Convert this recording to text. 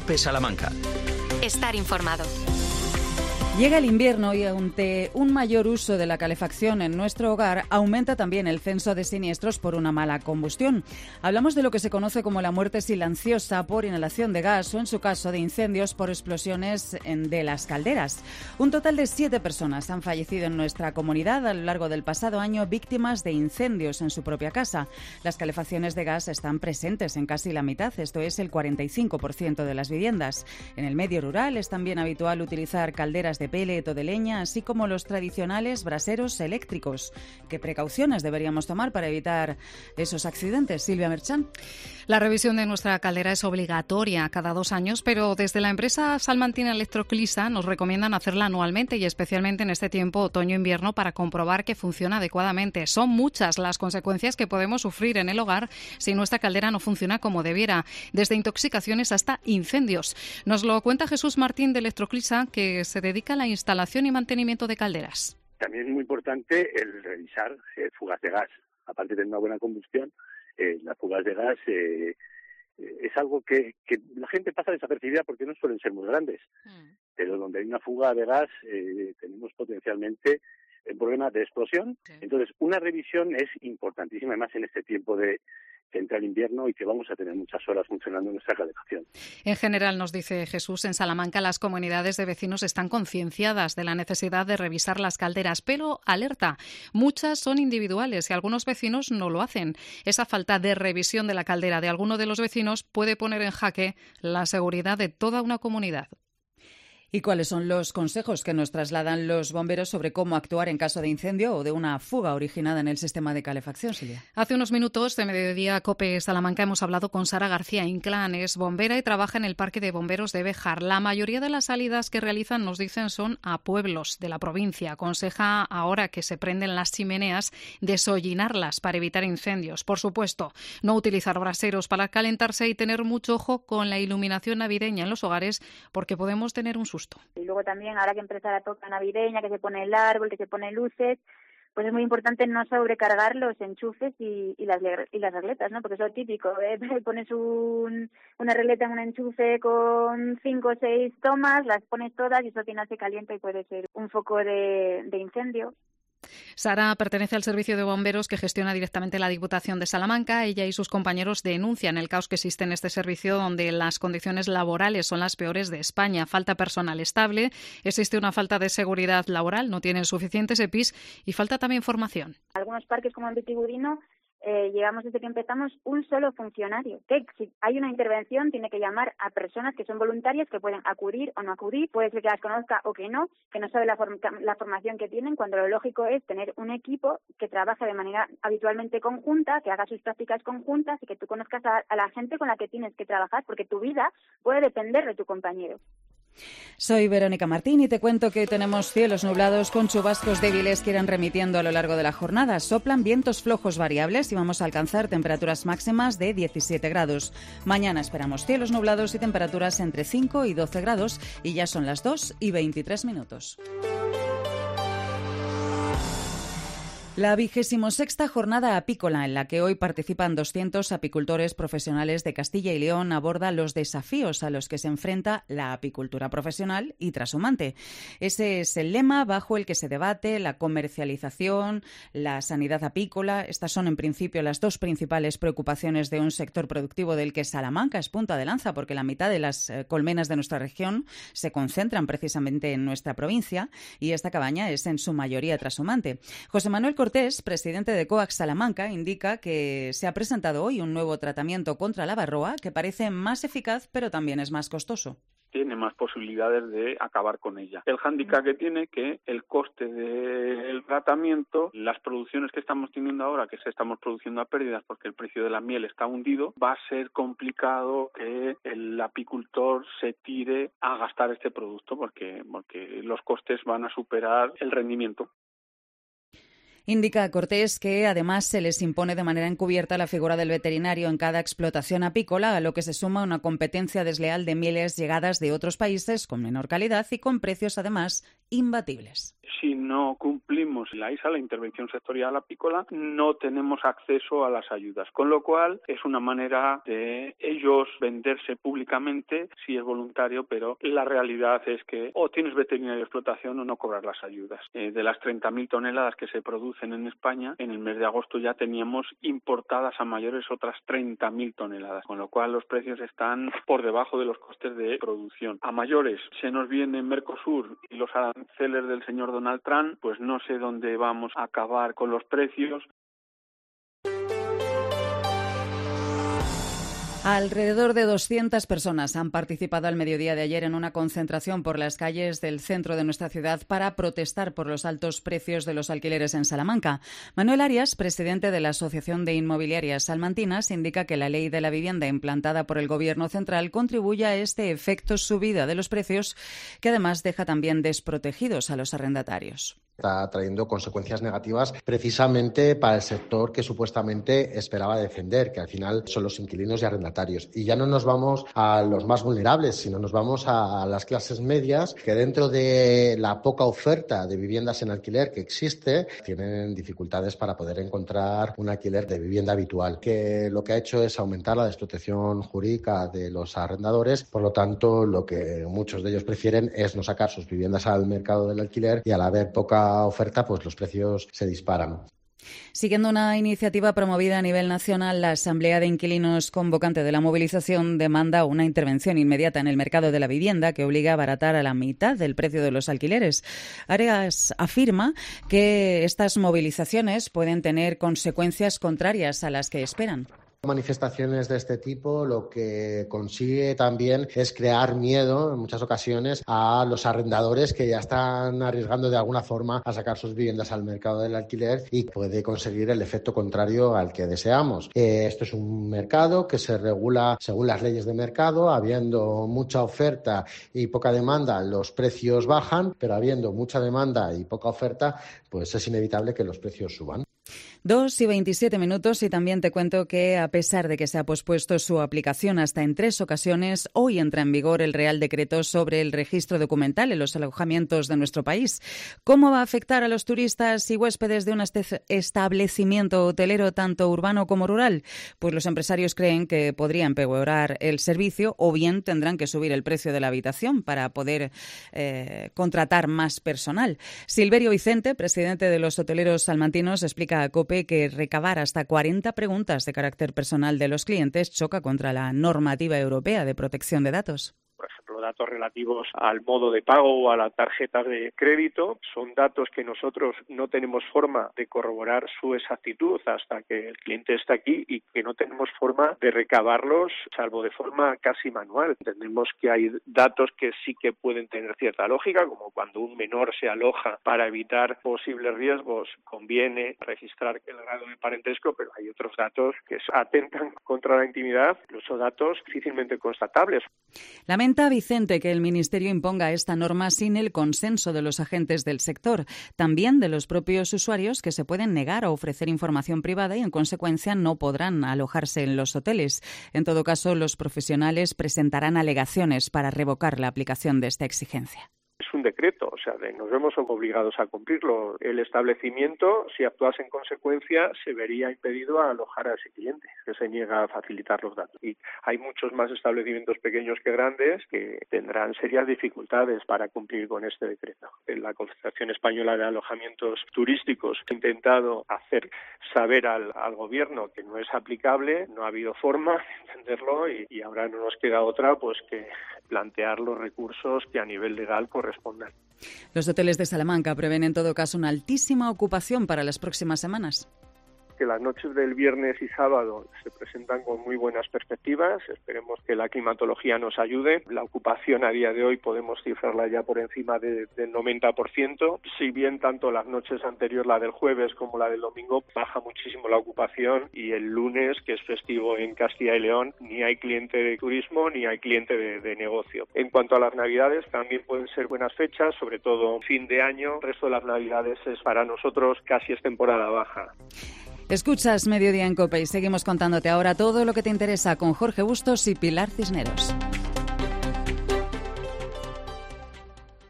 COPE Salamanca. Estar informado. Llega el invierno y ante un mayor uso de la calefacción en nuestro hogar, aumenta también el censo de siniestros por una mala combustión. Hablamos de lo que se conoce como la muerte silenciosa por inhalación de gas o, en su caso, de incendios por explosiones de las calderas. Un total de 7 personas han fallecido en nuestra comunidad a lo largo del pasado año víctimas de incendios en su propia casa. Las calefacciones de gas están presentes en casi la mitad, esto es el 45% de las viviendas. En el medio rural es también habitual utilizar calderas de pellet o de leña, así como los tradicionales braseros eléctricos. ¿Qué precauciones deberíamos tomar para evitar esos accidentes? Silvia Merchán. La revisión de nuestra caldera es obligatoria cada 2 años, pero desde la empresa salmantina Electroclisa nos recomiendan hacerla anualmente y especialmente en este tiempo otoño-invierno para comprobar que funciona adecuadamente. Son muchas las consecuencias que podemos sufrir en el hogar si nuestra caldera no funciona como debiera, desde intoxicaciones hasta incendios. Nos lo cuenta Jesús Martín de Electroclisa, que se dedica a la instalación y mantenimiento de calderas. También es muy importante el revisar fugas de gas. Aparte de una buena combustión, las fugas de gas es algo que la gente pasa desapercibida porque no suelen ser muy grandes. Pero donde hay una fuga de gas tenemos potencialmente un problema de explosión. Sí. Entonces, una revisión es importantísima, además en este tiempo que entra el invierno y que vamos a tener muchas horas funcionando nuestra calefacción. En general, nos dice Jesús, en Salamanca las comunidades de vecinos están concienciadas de la necesidad de revisar las calderas, pero alerta, muchas son individuales y algunos vecinos no lo hacen. Esa falta de revisión de la caldera de alguno de los vecinos puede poner en jaque la seguridad de toda una comunidad. ¿Y cuáles son los consejos que nos trasladan los bomberos sobre cómo actuar en caso de incendio o de una fuga originada en el sistema de calefacción, Silvia? Hace unos minutos de Mediodía COPE Salamanca hemos hablado con Sara García Inclán. Es bombera y trabaja en el Parque de Bomberos de Béjar. La mayoría de las salidas que realizan, nos dicen, son a pueblos de la provincia. Aconseja, ahora que se prenden las chimeneas, desollinarlas para evitar incendios. Por supuesto, no utilizar braseros para calentarse y tener mucho ojo con la iluminación navideña en los hogares, porque podemos tener un susto. Y luego también, ahora que empieza la época navideña, que se pone el árbol, que se ponen luces, pues es muy importante no sobrecargar los enchufes y las regletas, ¿no? Porque es lo típico, pones una regleta en un enchufe con 5 o 6 tomas, las pones todas y eso al final se calienta y puede ser un foco de incendio. Sara pertenece al servicio de bomberos que gestiona directamente la Diputación de Salamanca. Ella y sus compañeros denuncian el caos que existe en este servicio, donde las condiciones laborales son las peores de España. Falta personal estable, existe una falta de seguridad laboral, no tienen suficientes EPIs y falta también formación. Algunos parques como en Vitigudino llevamos desde que empezamos un solo funcionario, que si hay una intervención tiene que llamar a personas que son voluntarias, que pueden acudir o no acudir, puede ser que las conozca o que no sabe la formación que tienen, cuando lo lógico es tener un equipo que trabaje de manera habitualmente conjunta, que haga sus prácticas conjuntas y que tú conozcas a la gente con la que tienes que trabajar, porque tu vida puede depender de tu compañero. Soy Verónica Martín y te cuento que tenemos cielos nublados con chubascos débiles que irán remitiendo a lo largo de la jornada. Soplan vientos flojos variables y vamos a alcanzar temperaturas máximas de 17 grados. Mañana esperamos cielos nublados y temperaturas entre 5 y 12 grados y ya son las 2:23. La 26ª jornada apícola, en la que hoy participan 200 apicultores profesionales de Castilla y León, aborda los desafíos a los que se enfrenta la apicultura profesional y trashumante. Ese es el lema bajo el que se debate la comercialización, la sanidad apícola. Estas son, en principio, las dos principales preocupaciones de un sector productivo del que Salamanca es punta de lanza, porque la mitad de las colmenas de nuestra región se concentran precisamente en nuestra provincia y esta cabaña es en su mayoría trashumante. José Manuel Cortés, presidente de COAC Salamanca, indica que se ha presentado hoy un nuevo tratamiento contra la varroa que parece más eficaz, pero también es más costoso. Tiene más posibilidades de acabar con ella. El hándicap que tiene que el coste del tratamiento, las producciones que estamos teniendo ahora, que estamos produciendo a pérdidas porque el precio de la miel está hundido, va a ser complicado que el apicultor se tire a gastar este producto porque los costes van a superar el rendimiento. Indica Cortés que además se les impone de manera encubierta la figura del veterinario en cada explotación apícola, a lo que se suma una competencia desleal de mieles llegadas de otros países con menor calidad y con precios además imbatibles. Si no cumplimos la ISA, la intervención sectorial apícola, no tenemos acceso a las ayudas, con lo cual es una manera de ellos venderse públicamente si es voluntario, pero la realidad es que o tienes veterinaria de explotación o no cobras las ayudas. De las 30.000 toneladas que se producen en España, en el mes de agosto ya teníamos importadas a mayores otras 30.000 toneladas, con lo cual los precios están por debajo de los costes de producción. A mayores se nos viene Mercosur y los aranceles del señor Donald Trump, pues no sé dónde vamos a acabar con los precios. Alrededor de 200 personas han participado al mediodía de ayer en una concentración por las calles del centro de nuestra ciudad para protestar por los altos precios de los alquileres en Salamanca. Manuel Arias, presidente de la Asociación de Inmobiliarias Salmantinas, indica que la ley de la vivienda implantada por el Gobierno central contribuye a este efecto subida de los precios, que además deja también desprotegidos a los arrendatarios. Está trayendo consecuencias negativas precisamente para el sector que supuestamente esperaba defender, que al final son los inquilinos y arrendatarios. Y ya no nos vamos a los más vulnerables, sino nos vamos a las clases medias, que dentro de la poca oferta de viviendas en alquiler que existe, tienen dificultades para poder encontrar un alquiler de vivienda habitual, que lo que ha hecho es aumentar la desprotección jurídica de los arrendadores. Por lo tanto, lo que muchos de ellos prefieren es no sacar sus viviendas al mercado del alquiler, y al haber poca oferta, pues los precios se disparan. Siguiendo una iniciativa promovida a nivel nacional, la Asamblea de Inquilinos convocante de la movilización demanda una intervención inmediata en el mercado de la vivienda que obliga a abaratar a la mitad del precio de los alquileres. Arias afirma que estas movilizaciones pueden tener consecuencias contrarias a las que esperan. Manifestaciones de este tipo lo que consigue también es crear miedo en muchas ocasiones a los arrendadores que ya están arriesgando de alguna forma a sacar sus viviendas al mercado del alquiler, y puede conseguir el efecto contrario al que deseamos. Esto es un mercado que se regula según las leyes de mercado. Habiendo mucha oferta y poca demanda, los precios bajan, pero habiendo mucha demanda y poca oferta, pues es inevitable que los precios suban. 2:27 y también te cuento que, a pesar de que se ha pospuesto su aplicación hasta en 3 ocasiones, hoy entra en vigor el Real Decreto sobre el registro documental en los alojamientos de nuestro país. ¿Cómo va a afectar a los turistas y huéspedes de un establecimiento hotelero tanto urbano como rural? Pues los empresarios creen que podría empeorar el servicio, o bien tendrán que subir el precio de la habitación para poder contratar más personal. Silverio Vicente, presidente de los hoteleros salmantinos, explica a COPE que recabar hasta 40 preguntas de carácter personal de los clientes choca contra la normativa europea de protección de datos. Por ejemplo, datos relativos al modo de pago o a la tarjeta de crédito son datos que nosotros no tenemos forma de corroborar su exactitud hasta que el cliente está aquí, y que no tenemos forma de recabarlos salvo de forma casi manual. Entendemos que hay datos que sí que pueden tener cierta lógica, como cuando un menor se aloja para evitar posibles riesgos, conviene registrar el grado de parentesco, pero hay otros datos que atentan contra la intimidad, incluso datos difícilmente constatables. Lamenta Vicente que el Ministerio imponga esta norma sin el consenso de los agentes del sector, también de los propios usuarios, que se pueden negar a ofrecer información privada y, en consecuencia, no podrán alojarse en los hoteles. En todo caso, los profesionales presentarán alegaciones para revocar la aplicación de esta exigencia. Es un decreto, o sea, nos vemos obligados a cumplirlo. El establecimiento, si actuase en consecuencia, se vería impedido a alojar a ese cliente que se niega a facilitar los datos. Y hay muchos más establecimientos pequeños que grandes que tendrán serias dificultades para cumplir con este decreto. La Confederación Española de Alojamientos Turísticos ha intentado hacer saber al gobierno que no es aplicable, no ha habido forma de entenderlo, y ahora no nos queda otra pues que plantear los recursos que a nivel legal correspondan. Los hoteles de Salamanca prevén en todo caso una altísima ocupación para las próximas semanas. Que las noches del viernes y sábado se presentan con muy buenas perspectivas. Esperemos que la climatología nos ayude. La ocupación a día de hoy podemos cifrarla ya por encima del 90%. Si bien tanto las noches anteriores, la del jueves como la del domingo, baja muchísimo la ocupación, y el lunes, que es festivo en Castilla y León, ni hay cliente de turismo ni hay cliente de negocio. En cuanto a las Navidades, también pueden ser buenas fechas, sobre todo fin de año. El resto de las Navidades es para nosotros casi es temporada baja. Escuchas Mediodía en COPE y seguimos contándote ahora todo lo que te interesa con Jorge Bustos y Pilar Cisneros.